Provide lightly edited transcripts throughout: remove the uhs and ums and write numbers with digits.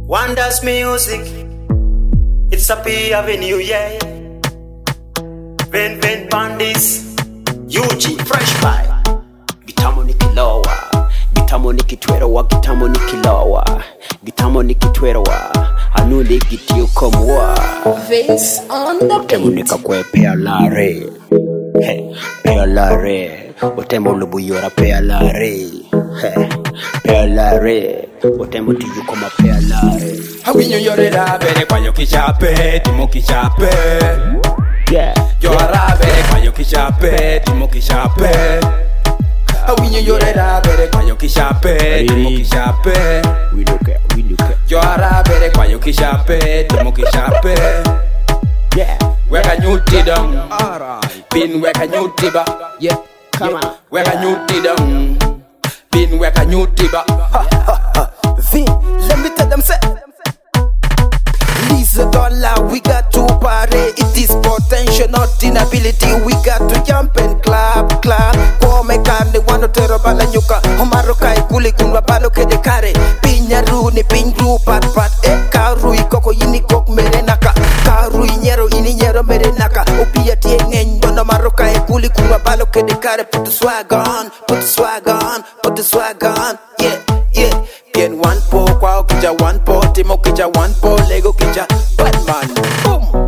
Wonders Music, it's a P Avenue, yeah. Ven Bandis, UG, Fresh Pie. Gitamo nikilowa, gitamo nikitwerowa, gitamo nikilowa, gitamo nikitwerowa. Anuli gitio komwa. Vince on the beat. Temo nikakwe pea lare. Hey, pea lare. Otemo lubuyora pea lare. Hey, pea lare. Otemo tiyu koma pea lare. Hawinyo yorera bere kwa yo kichape, timo kichape. Yeah. Yorara bere kwa yo kichape, timo kichape. Hawinyo yorera bere kwa yo kichape, timo kichape. We look at. Yorara bere kwa yo kichape, timo kichape. Yeah. Weka nyuti down. Alright. Pin weka nyuti ba. Yeah. Come on. Weka nyuti down. Pin weka nyuti ba. Vin, let me tell them say Lisa dollar, we got to party. It is potential, not inability. We got to jump and clap. Come kande wano tero bala nyuka. Homaro kai kuli kunwa balo kede kare. Pinya runi pinju pat. Karu ikoko ini kok mere naka. Karu inyero ini nyero mere naka. Opia tie ngeny bono maro kai kuli kunwa balo kede kare. Put the swag on, put the swag on, put the swag on. Yeah. Bien one po, kwao kija one po, timo kija one po, lego kija Batman. Boom.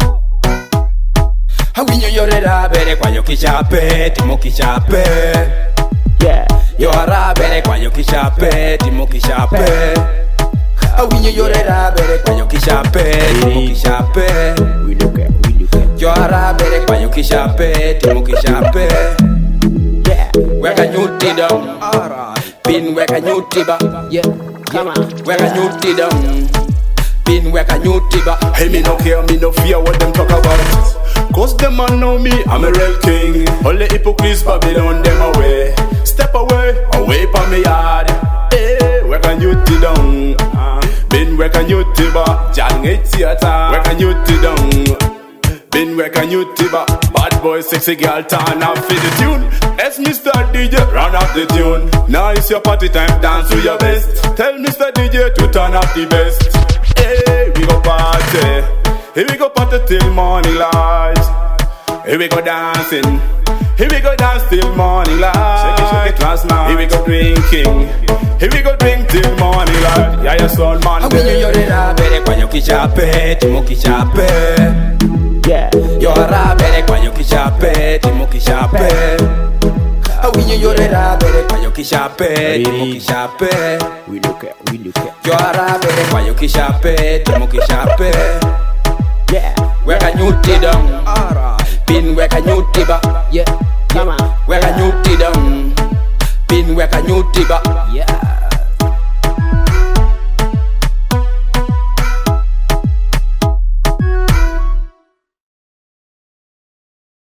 Hawinyo yorera bere kwa yo kichape, timo kichape. Yeah. Yorara bere kwa yo kichape, timo kichape. Hawinyo yorera bere kwa yo kichape, timo kichape. We look at. Yorara bere kwa yo kichape, timo kichape. Yeah. Weka nyuti down. Alright. Pin weka nyuti ba. Yeah. Come on. Weka nyuti down. Pin weka nyuti ba. Hey, me no care, me no fear what them talk about. Cause them man know me, I'm a real king. All the hypocrites, Babylon, them away. Step away from me yard. Hey, where can you ti down? Been where can you ti ba? Jan theater, where can you ti down? Been where can you ti ba? Bad boy, sexy girl, turn up for the tune. It's Mr. DJ, run up the tune. Now it's your party time, dance to your best. Tell Mr. DJ to turn up the best. Hey, we go party. Here we go party till morning light. Here we go dancing. Here we go dance till morning light. Shake it last night. Here we go drinking. Here we go drink till morning light. Yeah, your son man. Hawinyo yorera bere kwa yo kichape, timo kichape. Yeah. Yorara bere kwa yo kichape, timo kichape. Hawinyo yorera bere kwa yo kichape, timo kichape. We look at. Yorara bere kwa yo kichape, timo kichape. Yeah. Weka nyuti down. Alright. Pin weka nyuti ba. Yeah. Come on. Weka nyuti down. Pin weka nyuti ba. Yeah.